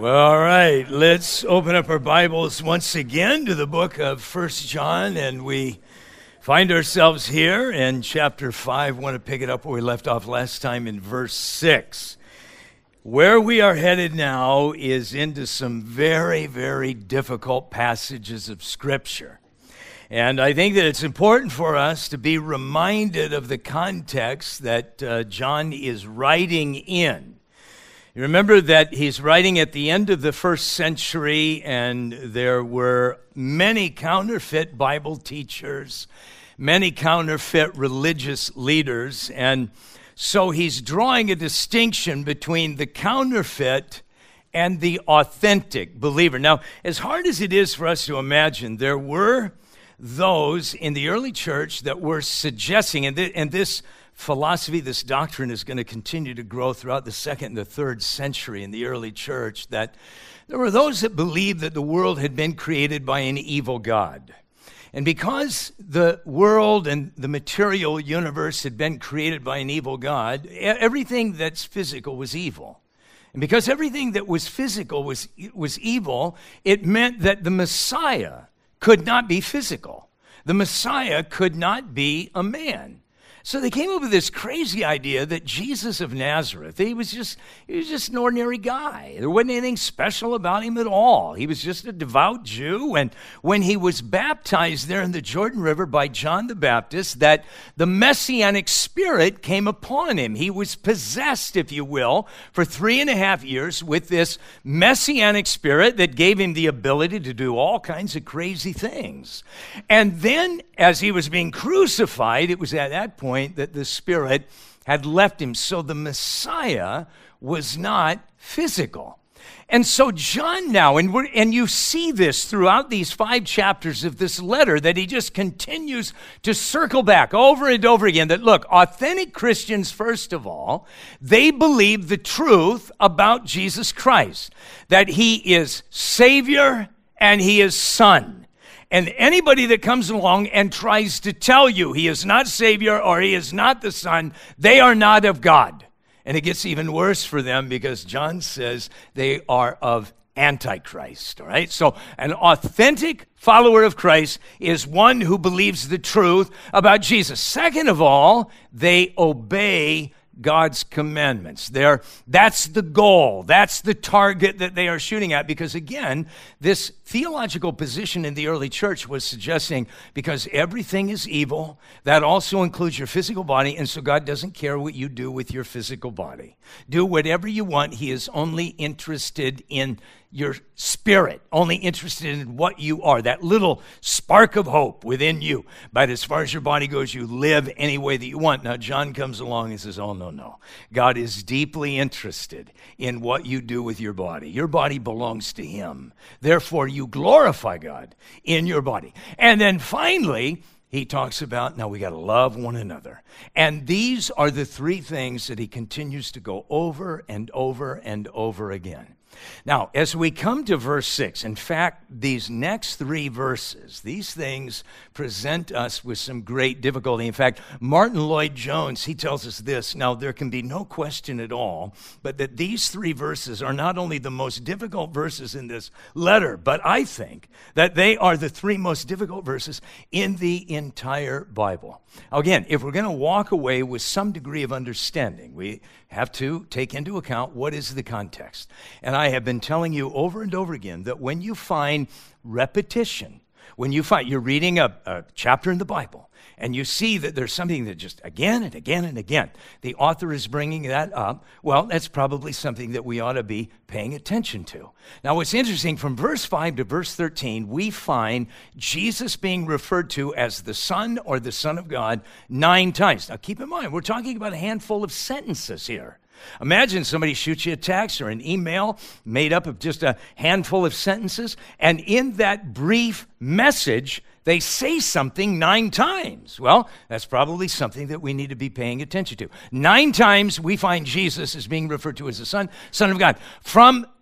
Well, all right, let's open up our Bibles once again to the book of 1 John, and we find ourselves here in chapter 5. I want to pick it up where we left off last time in verse 6. Where we are headed now is into some very, very difficult passages of Scripture. And I think that it's important for us to be reminded of the context that John is writing in. You remember that he's writing at the end of the first century, and there were many counterfeit Bible teachers, many counterfeit religious leaders, and so he's drawing a distinction between the counterfeit and the authentic believer. Now, as hard as it is for us to imagine, there were those in the early church that were suggesting, and this philosophy, this doctrine is going to continue to grow throughout the second and the third century in the early church, that there were those that believed that the world had been created by an evil God. And because the world and the material universe had been created by an evil God, everything that's physical was evil. And because everything that was physical was evil, it meant that the Messiah could not be physical. The Messiah could not be a man. So they came up with this crazy idea that Jesus of Nazareth, he was just an ordinary guy. There wasn't anything special about him at all. He was just a devout Jew. And when he was baptized there in the Jordan River by John the Baptist, that the Messianic spirit came upon him. He was possessed, if you will, for 3.5 years with this Messianic spirit that gave him the ability to do all kinds of crazy things. And then as he was being crucified, it was at that point that the Spirit had left him. So the Messiah was not physical. And so John now, and you see this throughout these 5 chapters of this letter, that he just continues to circle back over and over again, that look, authentic Christians, first of all, they believe the truth about Jesus Christ, that he is Savior and he is Son. And anybody that comes along and tries to tell you he is not Savior or he is not the Son, they are not of God. And it gets even worse for them because John says they are of Antichrist, all right? So an authentic follower of Christ is one who believes the truth about Jesus. Second of all, they obey God's commandments. That's the goal. That's the target that they are shooting at. Because again, this theological position in the early church was suggesting because everything is evil, that also includes your physical body, and so God doesn't care what you do with your physical body. Do whatever you want. He is only interested in your spirit, only interested in what you are, that little spark of hope within you. But as far as your body goes, you live any way that you want. Now, John comes along and says, oh, no. God is deeply interested in what you do with your body. Your body belongs to him. Therefore, you glorify God in your body. And then finally, he talks about, now we got to love one another. And these are the 3 things that he continues to go over and over and over again. Now, as we come to verse 6, in fact, these next 3 verses, these things present us with some great difficulty. In fact, Martin Lloyd-Jones, he tells us this. Now, there can be no question at all, but that these 3 verses are not only the most difficult verses in this letter, but I think that they are the 3 most difficult verses in the entire Bible. Again, if we're going to walk away with some degree of understanding, we have to take into account what is the context. And I have been telling you over and over again that when you find repetition, when you're reading a chapter in the Bible, and you see that there's something that just again and again and again, the author is bringing that up, well, that's probably something that we ought to be paying attention to. Now, what's interesting, from verse 5 to verse 13, we find Jesus being referred to as the Son or the Son of God 9 times. Now, keep in mind, we're talking about a handful of sentences here. Imagine somebody shoots you a text or an email made up of just a handful of sentences, and in that brief message, they say something 9 times. Well, that's probably something that we need to be paying attention to. 9 times we find Jesus as being referred to as the Son of God. From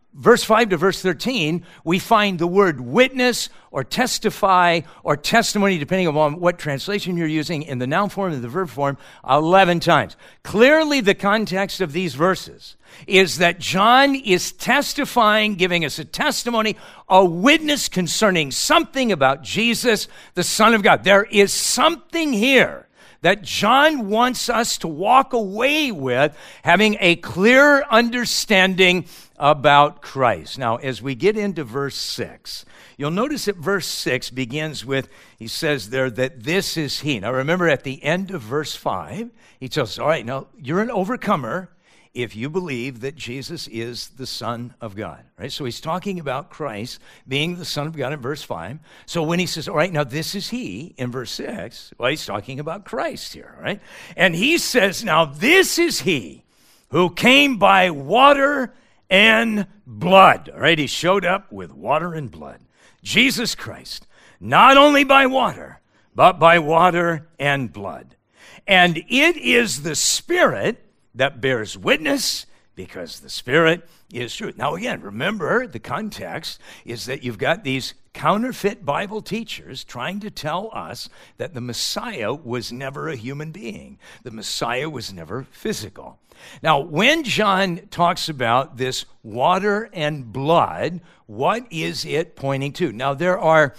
verse 5 to verse 13, we find the word witness or testify or testimony, depending upon what translation you're using, in the noun form and the verb form, 11 times. Clearly, the context of these verses is that John is testifying, giving us a testimony, a witness concerning something about Jesus, the Son of God. There is something here that John wants us to walk away with, having a clear understanding about Christ. Now, as we get into verse 6, you'll notice that verse 6 begins with, he says there that this is he. Now, remember at the end of verse 5, he tells us, all right, now you're an overcomer if you believe that Jesus is the Son of God, right? So he's talking about Christ being the Son of God in verse 5. So when he says, all right, now this is he in verse 6, well, he's talking about Christ here, right? And he says, now this is he who came by water and blood, all right? He showed up with water and blood. Jesus Christ, not only by water, but by water and blood. And it is the Spirit that bears witness, because the Spirit is true. Now again, remember the context is that you've got these counterfeit Bible teachers trying to tell us that the Messiah was never a human being. The Messiah was never physical. Now, when John talks about this water and blood, what is it pointing to? Now, there are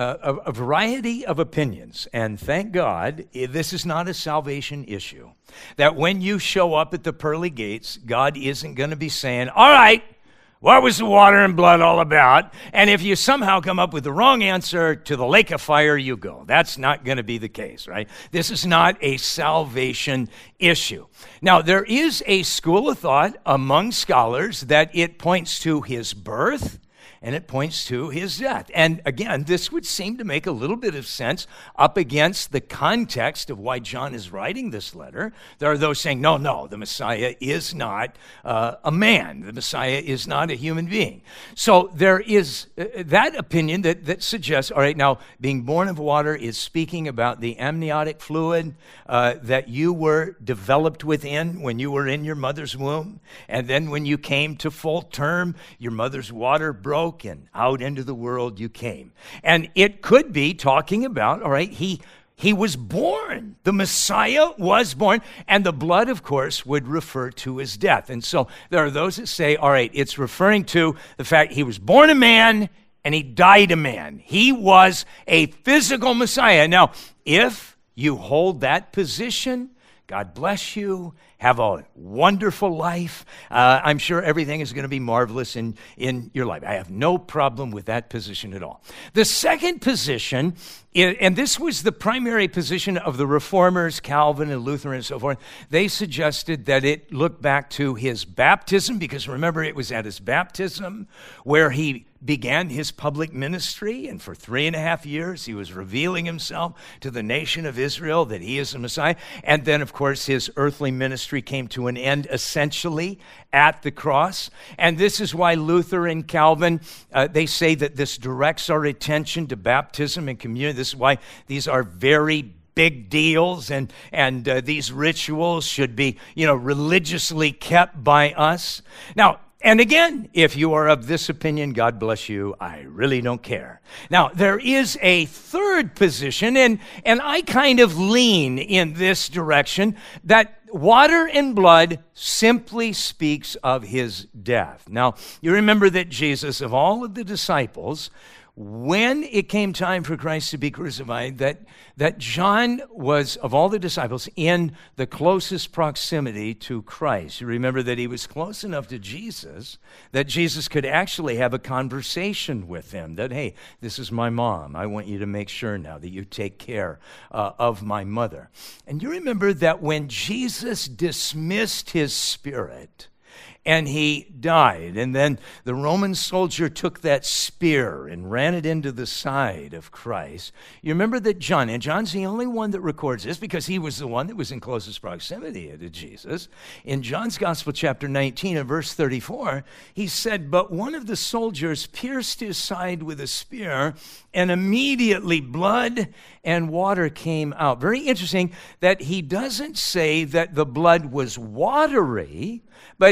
a variety of opinions, and thank God this is not a salvation issue. That when you show up at the pearly gates, God isn't going to be saying, all right, what was the water and blood all about? And if you somehow come up with the wrong answer, to the lake of fire you go. That's not going to be the case, right? This is not a salvation issue. Now, there is a school of thought among scholars that it points to his birth, and it points to his death. And again, this would seem to make a little bit of sense up against the context of why John is writing this letter. There are those saying, no, the Messiah is not a man. The Messiah is not a human being. So there is that opinion that suggests, all right, now being born of water is speaking about the amniotic fluid that you were developed within when you were in your mother's womb. And then when you came to full term, your mother's water broke, and out into the world you came. And it could be talking about, all right, he was born. The Messiah was born. And the blood, of course, would refer to his death. And so there are those that say, all right, it's referring to the fact he was born a man and he died a man. He was a physical Messiah. Now, if you hold that position, God bless you. Have a wonderful life. I'm sure everything is going to be marvelous in your life. I have no problem with that position at all. The second position, and this was the primary position of the Reformers, Calvin and Luther and so forth, they suggested that it looked back to his baptism, because remember, it was at his baptism where he began his public ministry, and for 3.5 years he was revealing himself to the nation of Israel that he is the Messiah. And then, of course, his earthly ministry came to an end essentially at the cross. And this is why Luther and Calvin, they say that this directs our attention to baptism and communion. This is why these are very big deals, and these rituals should be, religiously kept by us. Now, and again, if you are of this opinion, God bless you. I really don't care. Now, there is a third position, and I kind of lean in this direction, that water and blood simply speaks of his death. Now, you remember that Jesus, of all of the disciples, when it came time for Christ to be crucified, that John was, of all the disciples, in the closest proximity to Christ. You remember that he was close enough to Jesus that Jesus could actually have a conversation with him, that, hey, this is my mom. I want you to make sure now that you take care of my mother. And you remember that when Jesus dismissed his spirit, and he died. And then the Roman soldier took that spear and ran it into the side of Christ. You remember that John, and John's the only one that records this because he was the one that was in closest proximity to Jesus. In John's Gospel, chapter 19 and verse 34, he said, "But one of the soldiers pierced his side with a spear, and immediately blood and water came out." Very interesting that he doesn't say that the blood was watery, but he says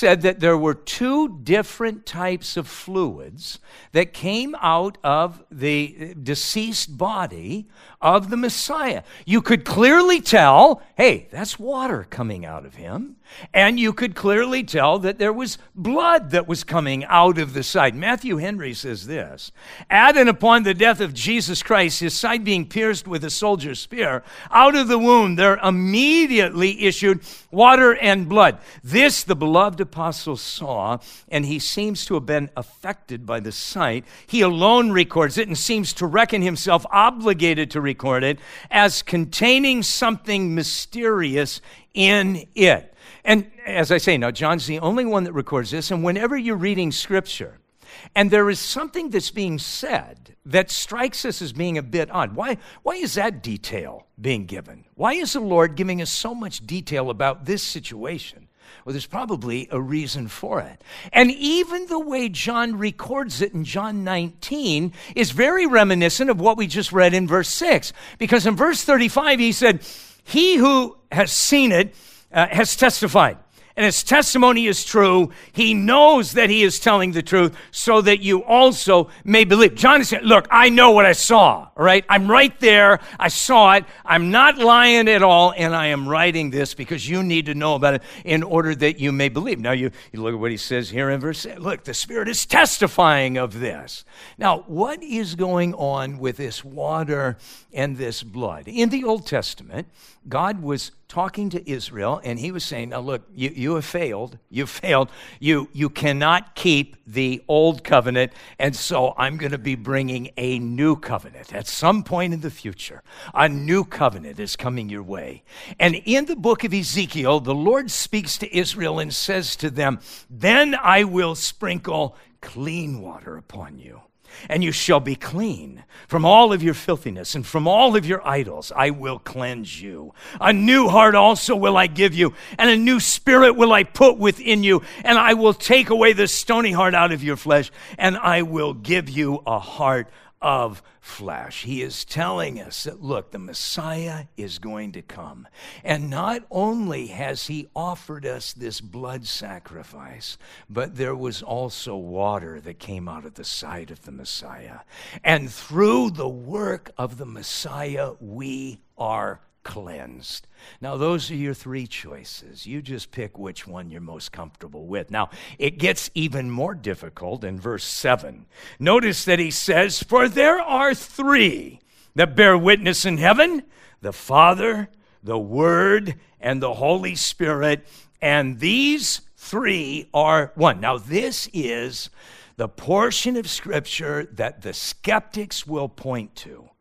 said that there were two different types of fluids that came out of the deceased body of the Messiah. You could clearly tell, hey, that's water coming out of him. And you could clearly tell that there was blood that was coming out of the side. Matthew Henry says this, "At and upon the death of Jesus Christ, his side being pierced with a soldier's spear, out of the wound there immediately issued water and blood. This the beloved apostle saw, and he seems to have been affected by the sight. He alone records it and seems to reckon himself obligated to record it as containing something mysterious in it." And as I say, now John's the only one that records this, and whenever you're reading Scripture, and there is something that's being said that strikes us as being a bit odd. Why is that detail being given? Why is the Lord giving us so much detail about this situation? Well, there's probably a reason for it. And even the way John records it in John 19 is very reminiscent of what we just read in verse 6. Because in verse 35, he said, "He who has seen it has testified, and his testimony is true. He knows that he is telling the truth so that you also may believe." John is saying, look, I know what I saw, all right? I'm right there. I saw it. I'm not lying at all, and I am writing this because you need to know about it in order that you may believe. Now, you look at what he says here in verse 8. Look, the Spirit is testifying of this. Now, what is going on with this water and this blood? In the Old Testament, God was talking to Israel, and he was saying, now look, you have failed. You've failed. You cannot keep the old covenant, and so I'm going to be bringing a new covenant. At some point in the future, a new covenant is coming your way. And in the book of Ezekiel, the Lord speaks to Israel and says to them, "Then I will sprinkle clean water upon you, and you shall be clean from all of your filthiness, and from all of your idols I will cleanse you. A new heart also will I give you, and a new spirit will I put within you, and I will take away the stony heart out of your flesh, and I will give you a heart of flesh." He is telling us that, look, the Messiah is going to come. And not only has he offered us this blood sacrifice, but there was also water that came out of the side of the Messiah. And through the work of the Messiah, we are cleansed. Now, those are your three choices. You just pick which one you're most comfortable with. Now, it gets even more difficult in verse 7. Notice that he says, "For there are three that bear witness in heaven, the Father, the Word, and the Holy Spirit, and these three are one." Now, this is the portion of Scripture that the skeptics will point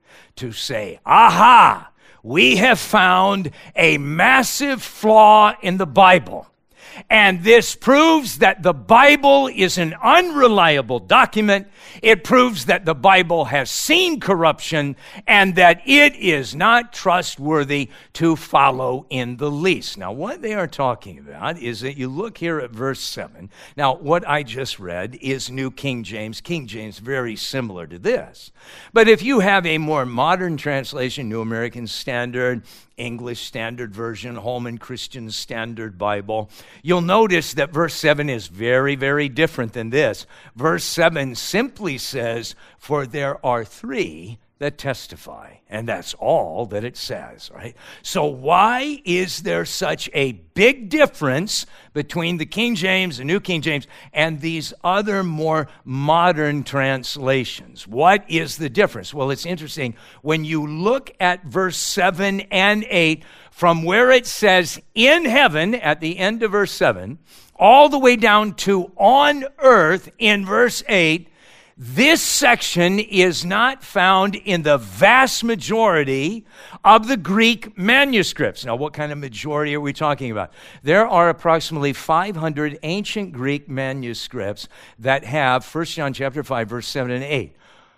to say, aha, we have found a massive flaw in the Bible. And this proves that the Bible is an unreliable document. It proves that the Bible has seen corruption and that it is not trustworthy to follow in the least. Now, what they are talking about is that you look here at verse 7. Now, what I just read is New King James. King James, very similar to this. But if you have a more modern translation, New American Standard, English Standard Version, Holman Christian Standard Bible, you'll notice that verse 7 is very, very different than this. Verse 7 simply says, "For there are three that testify." And that's all that it says, right? So why is there such a big difference between the King James, the New King James, and these other more modern translations? What is the difference? Well, it's interesting. When you look at verse 7 and 8, from where it says "in heaven" at the end of verse 7, all the way down to "on earth" in verse 8, this section is not found in the vast majority of the Greek manuscripts. Now, what kind of majority are we talking about? There are approximately 500 ancient Greek manuscripts that have 1 John chapter 5, verse 7 and 8.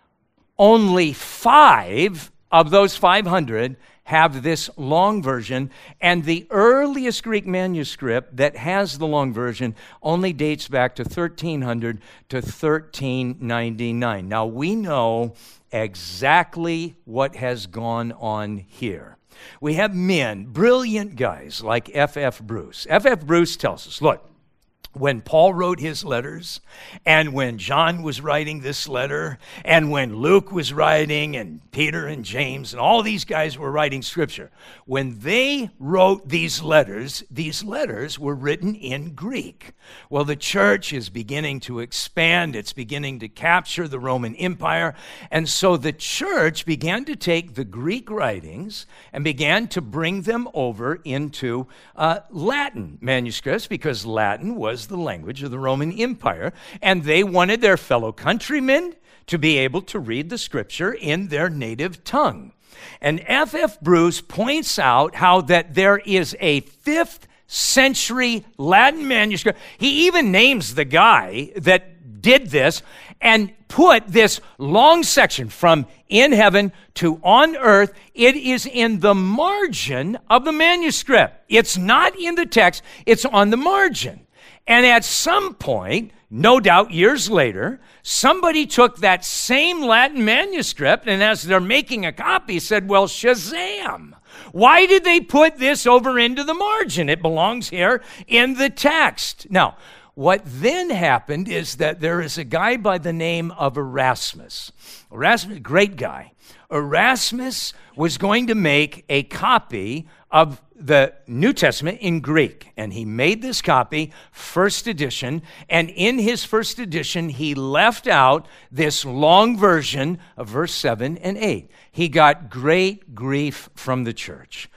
Only 5 of those 500 have this long version, and the earliest Greek manuscript that has the long version only dates back to 1300 to 1399. Now, we know exactly what has gone on here. We have men, brilliant guys like F.F. Bruce. F.F. Bruce tells us, look, when Paul wrote his letters, and when John was writing this letter, and when Luke was writing, and Peter and James, and all these guys were writing scripture, when they wrote these letters were written in Greek. Well, the church is beginning to expand. It's beginning to capture the Roman Empire. And so the church began to take the Greek writings and began to bring them over into Latin manuscripts, because Latin was the language of the Roman Empire, and they wanted their fellow countrymen to be able to read the scripture in their native tongue. And F.F. Bruce points out how that there is a 5th century Latin manuscript. He even names the guy that did this and put this long section from in heaven to on earth. It is in the margin of the manuscript. It's not in the text, it's on the margin. And at some point, no doubt years later, somebody took that same Latin manuscript and as they're making a copy said, well, Shazam! Why did they put this over into the margin? It belongs here in the text. Now, what then happened is that there is a guy by the name of Erasmus. Erasmus, great guy. Erasmus was going to make a copy of the New Testament in Greek, and he made this copy, first edition, and in his first edition, he left out this long version of verse 7 and 8. He got great grief from the church.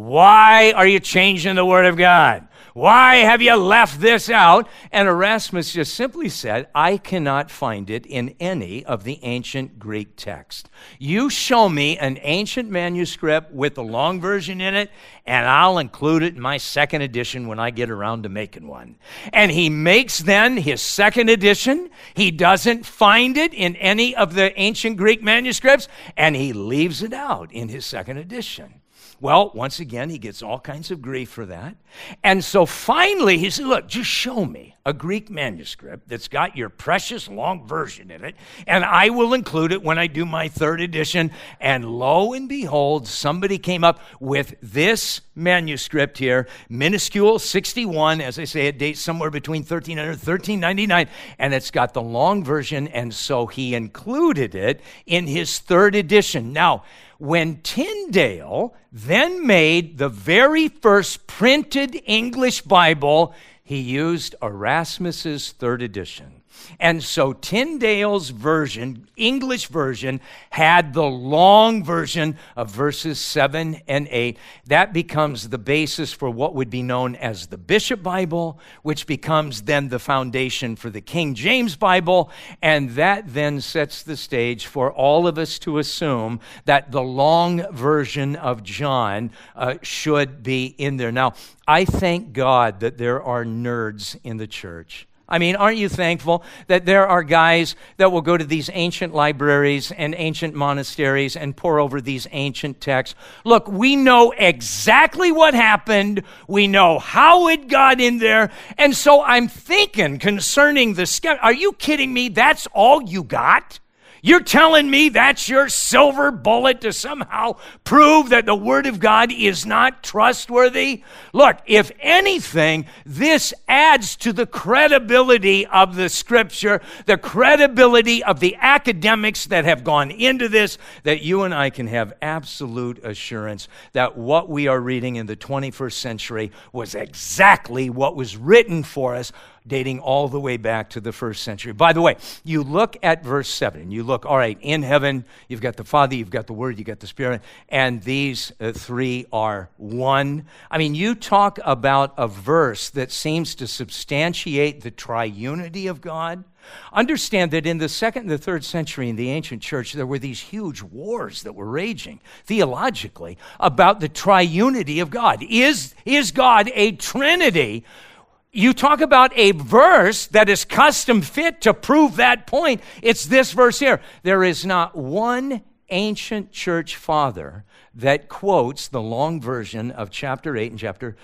Why are you changing the Word of God? Why have you left this out? And Erasmus just simply said, I cannot find it in any of the ancient Greek text. You show me an ancient manuscript with the long version in it, and I'll include it in my second edition when I get around to making one. And he makes then his second edition. He doesn't find it in any of the ancient Greek manuscripts, and he leaves it out in his second edition. Well, once again, he gets all kinds of grief for that. And so finally, he said, look, just show me a Greek manuscript that's got your precious long version in it, and I will include it when I do my third edition. And lo and behold, somebody came up with this manuscript here, minuscule 61. As I say, it dates somewhere between 1300 and 1399, and it's got the long version, and so he included it in his third edition. Now, when Tyndale then made the very first printed English Bible, he used Erasmus's third edition. And so Tyndale's version, English version, had the long version of verses 7 and 8. That becomes the basis for what would be known as the Bishop Bible, which becomes then the foundation for the King James Bible. And that then sets the stage for all of us to assume that the long version of John should be in there. Now, I thank God that there are nerds in the church. I mean, aren't you thankful that there are guys that will go to these ancient libraries and ancient monasteries and pore over these ancient texts? Look, we know exactly what happened. We know how it got in there. And so I'm thinking concerning the are you kidding me? That's all you got? You're telling me that's your silver bullet to somehow prove that the Word of God is not trustworthy? Look, if anything, this adds to the credibility of the Scripture, the credibility of the academics that have gone into this, that you and I can have absolute assurance that what we are reading in the 21st century was exactly what was written for us, dating all the way back to the first century. By the way, you look at verse 7, and you look, all right, in heaven, you've got the Father, you've got the Word, you've got the Spirit, and these three are one. I mean, you talk about a verse that seems to substantiate the triunity of God. Understand that in the second and the third century in the ancient church, there were these huge wars that were raging theologically about the triunity of God. Is God a Trinity? You talk about a verse that is custom fit to prove that point. It's this verse here. There is not one ancient church father that quotes the long version of chapter 8 and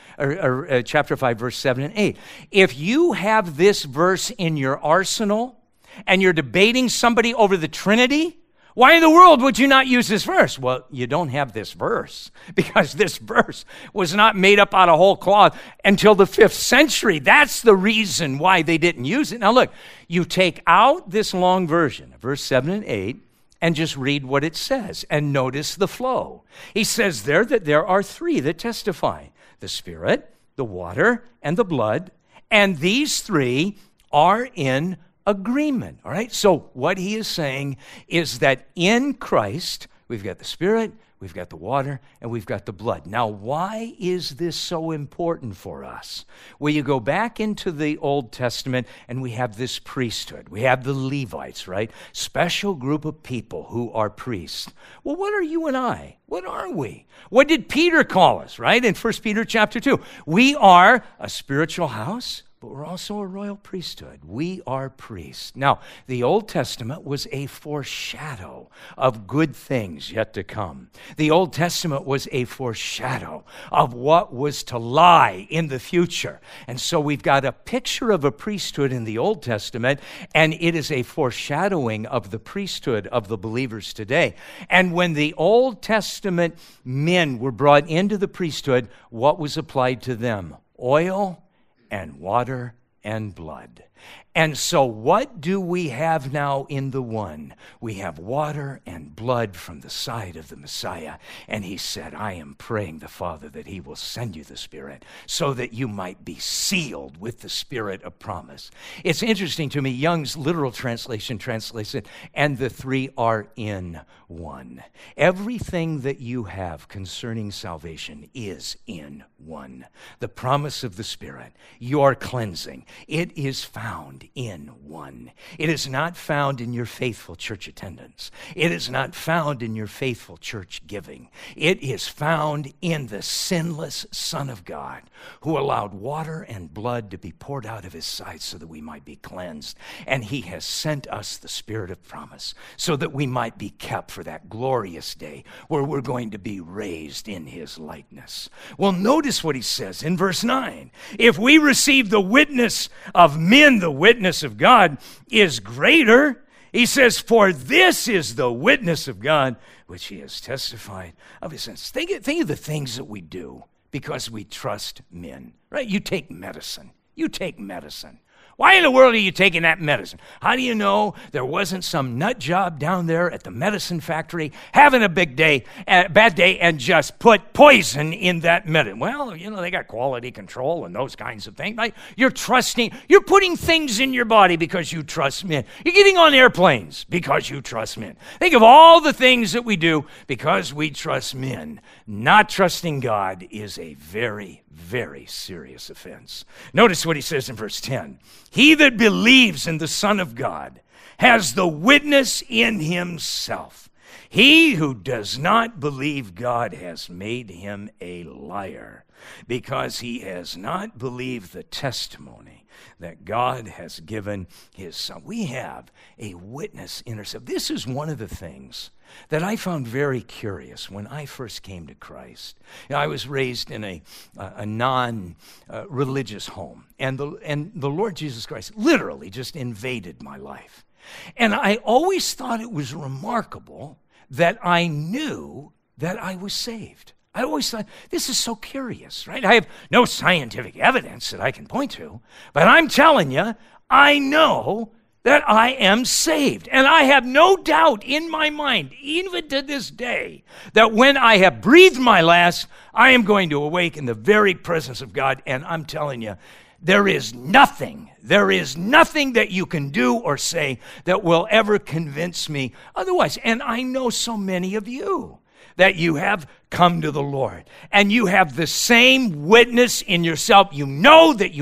chapter 5, verse 7 and 8. If you have this verse in your arsenal and you're debating somebody over the Trinity, Why in the world would you not use this verse? Well, you don't have this verse because this verse was not made up out of whole cloth until the 5th century. That's the reason why they didn't use it. Now look, you take out this long version, verse 7 and 8, and just read what it says and notice the flow. He says there that there are 3 that testify: the Spirit, the water, and the blood, and these 3 are in agreement. All right? So what he is saying is that in Christ, we've got the Spirit, we've got the water, and we've got the blood. Now, why is this so important for us? Well, you go back into the Old Testament, and we have this priesthood. We have the Levites, right? Special group of people who are priests. Well, what are you and I? What are we? What did Peter call us, right? In 1 Peter chapter 2. We are a spiritual house, but we're also a royal priesthood. We are priests. Now, the Old Testament was a foreshadow of good things yet to come. The Old Testament was a foreshadow of what was to lie in the future. And so we've got a picture of a priesthood in the Old Testament, and it is a foreshadowing of the priesthood of the believers today. And when the Old Testament men were brought into the priesthood, what was applied to them? Oil and water and blood. And so what do we have now in the one? We have water and blood from the side of the Messiah. And he said, I am praying the Father that he will send you the Spirit so that you might be sealed with the Spirit of promise. It's interesting to me, Young's literal translation translates it, and the 3 are in one. Everything that you have concerning salvation is in one. The promise of the Spirit, your cleansing, it is found in one. It is not found in your faithful church attendance. It is not found in your faithful church giving. It is found in the sinless Son of God who allowed water and blood to be poured out of his side so that we might be cleansed. And he has sent us the Spirit of promise so that we might be kept for that glorious day where we're going to be raised in his likeness. Well, notice what he says in verse 9. If we receive the witness of men, the witness of God is greater. He says, for this is the witness of God, which he has testified of his sons. Think of the things that we do because we trust men, right? You take medicine. Why in the world are you taking that medicine? How do you know there wasn't some nut job down there at the medicine factory having a bad day, and just put poison in that medicine? Well, they got quality control and those kinds of things. Right? You're putting things in your body because you trust men. You're getting on airplanes because you trust men. Think of all the things that we do because we trust men. Not trusting God is a very, very serious offense. Notice what he says in verse 10. He that believes in the Son of God has the witness in himself. He who does not believe God has made him a liar, because he has not believed the testimony that God has given his Son. We have a witness in ourselves. This is one of the things that I found very curious when I first came to Christ. I was raised in a non-religious home, and the Lord Jesus Christ literally just invaded my life. And I always thought it was remarkable that I knew that I was saved. I always thought, this is so curious, right? I have no scientific evidence that I can point to, but I'm telling you, I know that I am saved. And I have no doubt in my mind, even to this day, that when I have breathed my last, I am going to awake in the very presence of God. And I'm telling you, there is nothing that you can do or say that will ever convince me otherwise. And I know so many of you that you have come to the Lord, and you have the same witness in yourself. You know that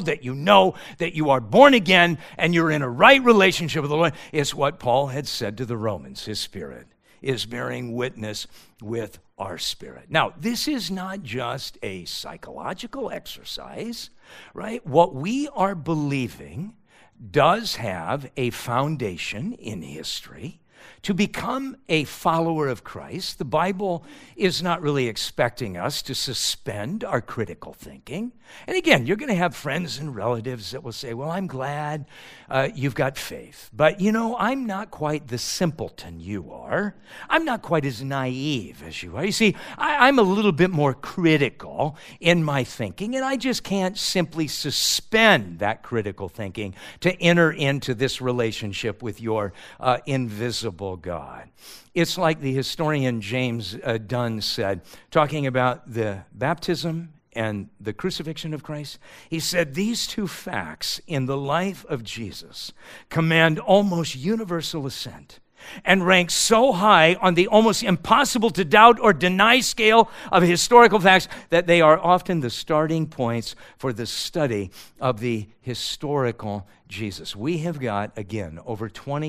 you are born again, and you're in a right relationship with the Lord. It's what Paul had said to the Romans. His Spirit is bearing witness with our spirit. Now, this is not just a psychological exercise, right? What we are believing does have a foundation in history. To become a follower of Christ, the Bible is not really expecting us to suspend our critical thinking. And again, you're going to have friends and relatives that will say, well, I'm glad you've got faith. But, I'm not quite the simpleton you are. I'm not quite as naive as you are. You see, I'm a little bit more critical in my thinking, and I just can't simply suspend that critical thinking to enter into this relationship with your invisible God. It's like the historian James Dunn said, talking about the baptism and the crucifixion of Christ. He said, these two facts in the life of Jesus command almost universal assent and rank so high on the almost impossible to doubt or deny scale of historical facts that they are often the starting points for the study of the historical Jesus. We have got, again, over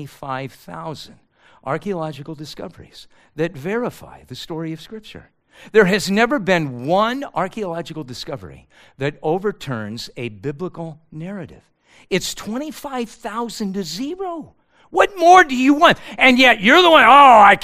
25,000 archaeological discoveries that verify the story of Scripture. There has never been one archaeological discovery that overturns a biblical narrative. It's 25,000 to 0. What more do you want? And yet you're the one,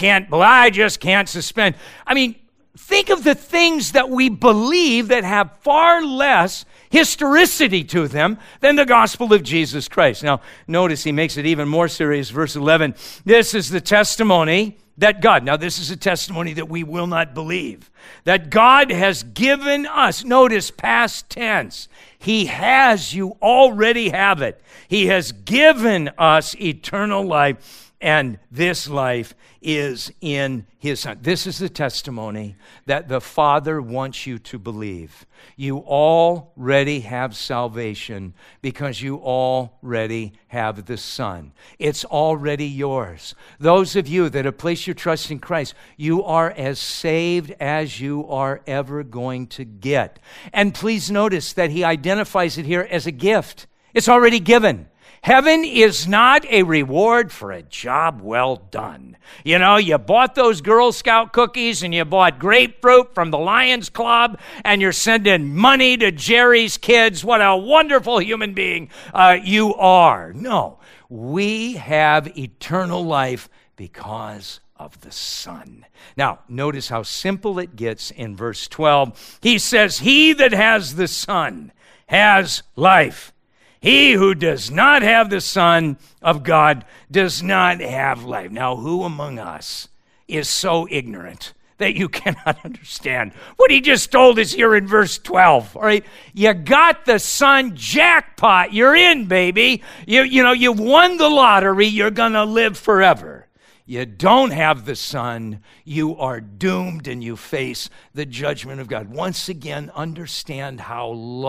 I just can't suspend. I mean, think of the things that we believe that have far less historicity to them than the gospel of Jesus Christ. Now, notice he makes it even more serious. Verse 11, this is the testimony that God, now this is a testimony that we will not believe, that God has given us, notice past tense, He has, you already have it. He has given us eternal life, and this life is in His Son. This is the testimony that the Father wants you to believe. You already have salvation because you already have the Son. It's already yours. Those of you that have placed your trust in Christ, you are as saved as you are ever going to get. And please notice that He identifies it here as a gift. It's already given. Heaven is not a reward for a job well done. You bought those Girl Scout cookies and you bought grapefruit from the Lions Club and you're sending money to Jerry's kids. What a wonderful human being you are. No, we have eternal life because of the Son. Now, notice how simple it gets in verse 12. He says, he that has the Son has life. He who does not have the Son of God does not have life. Now, who among us is so ignorant that you cannot understand what he just told us here in verse 12? All right, you got the Son, jackpot. You're in, baby. You won the lottery. You're going to live forever. You don't have the Son, you are doomed and you face the judgment of God. Once again, understand how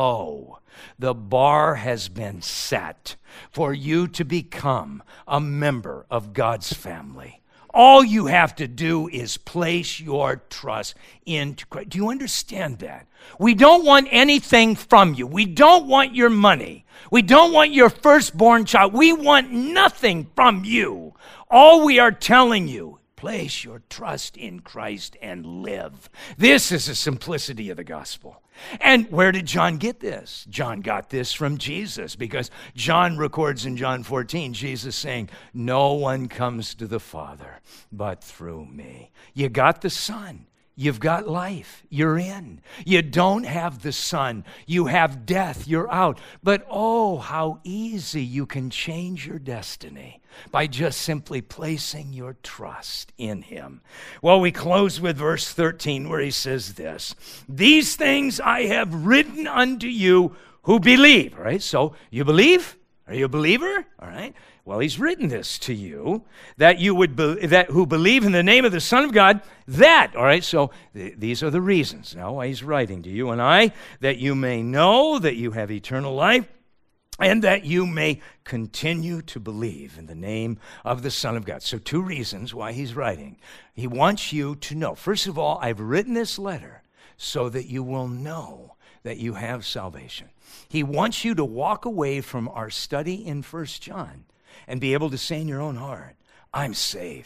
low the bar has been set for you to become a member of God's family. All you have to do is place your trust into Christ. Do you understand that? We don't want anything from you. We don't want your money. We don't want your firstborn child. We want nothing from you. All we are telling you, place your trust in Christ and live. This is the simplicity of the gospel. And where did John get this? John got this from Jesus, because John records in John 14, Jesus saying, no one comes to the Father but through me. You got the Son. You've got life. You're in. You don't have the Son. You have death. You're out. But oh, how easy you can change your destiny by just simply placing your trust in Him. Well, we close with verse 13 where he says this, these things I have written unto you who believe. All right, so you believe? Are you a believer? All right. Well, he's written this to you, that you would that who believe in the name of the Son of God, that, all right, so these are the reasons now why he's writing to you and I, that you may know that you have eternal life, and that you may continue to believe in the name of the Son of God. So 2 reasons why he's writing. He wants you to know. First of all, I've written this letter so that you will know that you have salvation. He wants you to walk away from our study in 1 John and be able to say in your own heart, I'm saved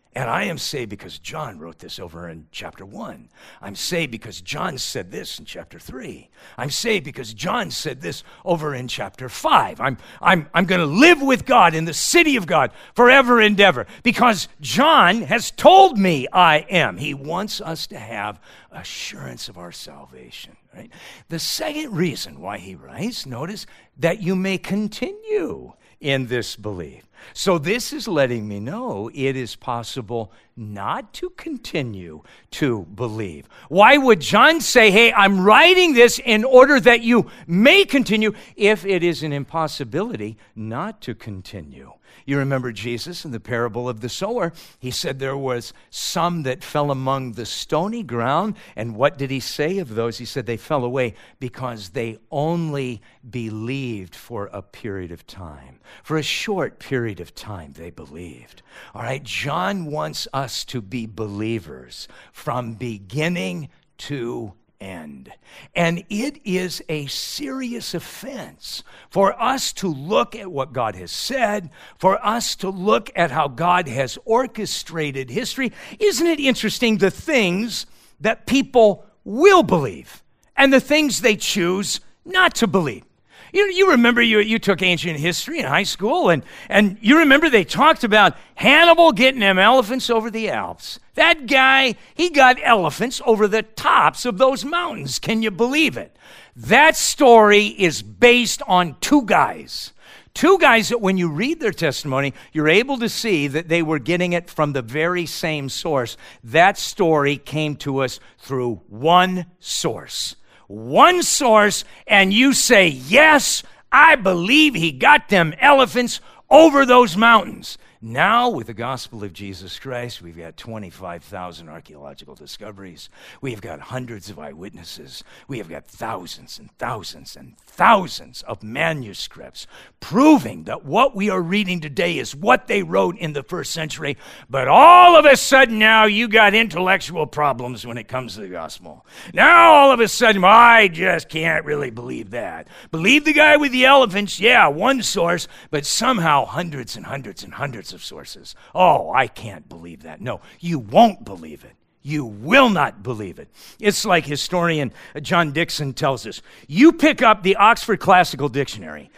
And I am saved because John wrote this over in chapter 1. I'm saved because John said this in chapter 3. I'm saved because John said this over in chapter 5. I'm going to live with God in the city of God forever and ever because John has told me I am. He wants us to have assurance of our salvation. Right? The second reason why he writes, notice, that you may continue in this belief. So this is letting me know it is possible not to continue to believe. Why would John say, hey, I'm writing this in order that you may continue, if it is an impossibility not to continue? You remember Jesus in the parable of the sower. He said there was some that fell among the stony ground. And what did he say of those? He said they fell away because they only believed for a period of time. For a short period of time, they believed. All right, John wants us to be believers from beginning to end. And it is a serious offense for us to look at what God has said, for us to look at how God has orchestrated history. Isn't it interesting the things that people will believe and the things they choose not to believe? You remember you took ancient history in high school, and you remember they talked about Hannibal getting them elephants over the Alps. That guy, he got elephants over the tops of those mountains. Can you believe it? That story is based on two guys. Two guys that when you read their testimony, you're able to see that they were getting it from the very same source. That story came to us through one source. One source, and you say, yes, I believe he got them elephants over those mountains. Now, with the gospel of Jesus Christ, we've got 25,000 archaeological discoveries. We've got hundreds of eyewitnesses. We have got thousands and thousands and thousands of manuscripts proving that what we are reading today is what they wrote in the first century. But all of a sudden now you got intellectual problems when it comes to the gospel. Now all of a sudden, I just can't really believe that. Believe the guy with the elephants, yeah, one source, but somehow hundreds and hundreds and hundreds of sources. Oh, I can't believe that. No, you won't believe it. You will not believe it. It's like historian John Dickson tells us. You pick up the Oxford Classical Dictionary,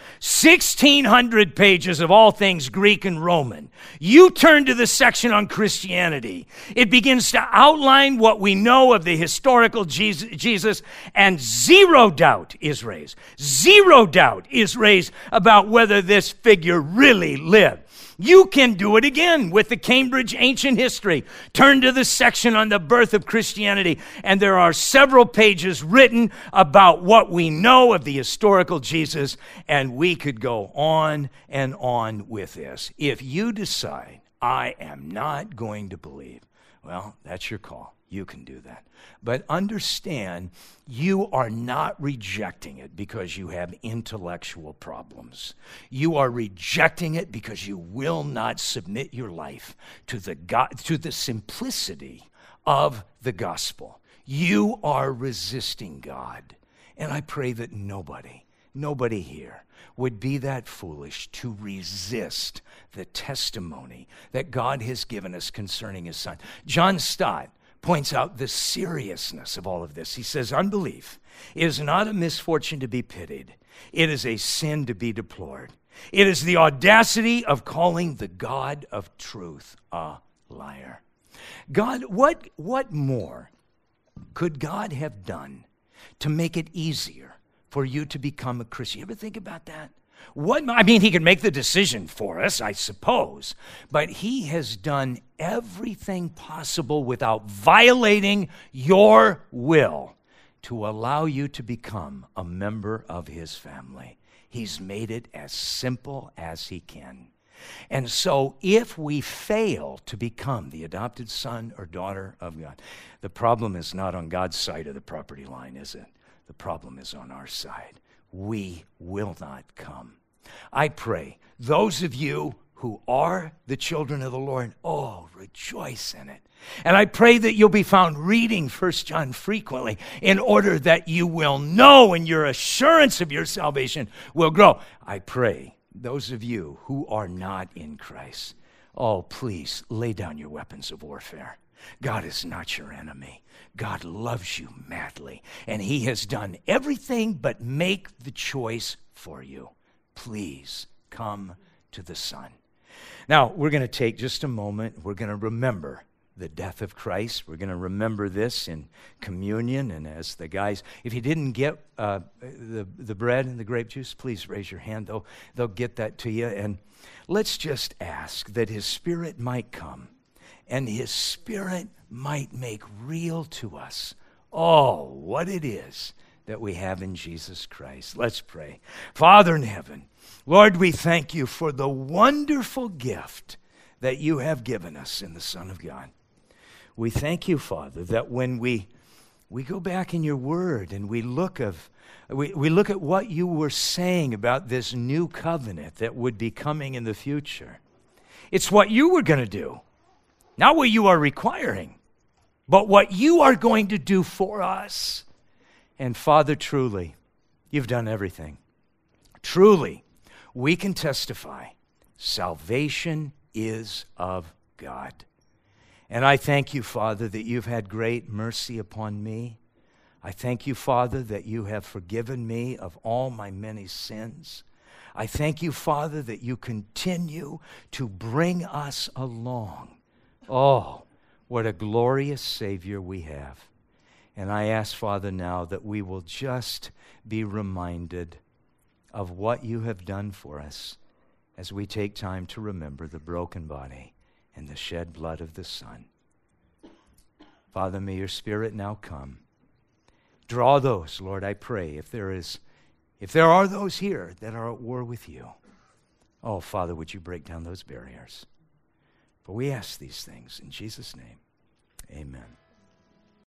1,600 pages of all things Greek and Roman. You turn to the section on Christianity. It begins to outline what we know of the historical Jesus, and zero doubt is raised. Zero doubt is raised about whether this figure really lived. You can do it again with the Cambridge Ancient History. Turn to the section on the birth of Christianity, and there are several pages written about what we know of the historical Jesus, and we could go on and on with this. If you decide, I am not going to believe, well, that's your call. You can do that. But understand, you are not rejecting it because you have intellectual problems. You are rejecting it because you will not submit your life to the simplicity of the gospel. You are resisting God. And I pray that nobody here would be that foolish to resist the testimony that God has given us concerning his Son. John Stott points out the seriousness of all of this. He says, unbelief is not a misfortune to be pitied. It is a sin to be deplored. It is the audacity of calling the God of truth a liar. God, what more could God have done to make it easier for you to become a Christian? You ever think about that? He could make the decision for us, I suppose, but he has done everything possible without violating your will to allow you to become a member of his family. He's made it as simple as he can. And so if we fail to become the adopted son or daughter of God, the problem is not on God's side of the property line, is it? The problem is on our side. We will not come. I pray those of you who are the children of the Lord, rejoice in it. And I pray that you'll be found reading 1 John frequently in order that you will know and your assurance of your salvation will grow. I pray those of you who are not in Christ oh, please lay down your weapons of warfare. God is not your enemy. God loves you madly, and he has done everything but make the choice for you. Please come to the Son. Now, we're going to take just a moment. We're going to remember the death of Christ. We're going to remember this in communion. And as the guys, if you didn't get the bread and the grape juice, please raise your hand. They'll get that to you. And let's just ask that his Spirit might come and his Spirit might make real to us, oh, what it is that we have in Jesus Christ. Let's pray. Father in heaven, Lord, we thank you for the wonderful gift that you have given us in the Son of God. We thank you, Father, that when we go back in your word and we look at what you were saying about this new covenant that would be coming in the future, it's what you were going to do, not what you are requiring, but what you are going to do for us. And Father, truly, you've done everything. Truly, we can testify salvation is of God. And I thank you, Father, that you've had great mercy upon me. I thank you, Father, that you have forgiven me of all my many sins. I thank you, Father, that you continue to bring us along. Oh, what a glorious Savior we have. And I ask, Father, now that we will just be reminded of what you have done for us as we take time to remember the broken body and the shed blood of the Son. Father, may your Spirit now come. Draw those, Lord, I pray, if there are those here that are at war with you. Oh, Father, would you break down those barriers? For we ask these things in Jesus' name.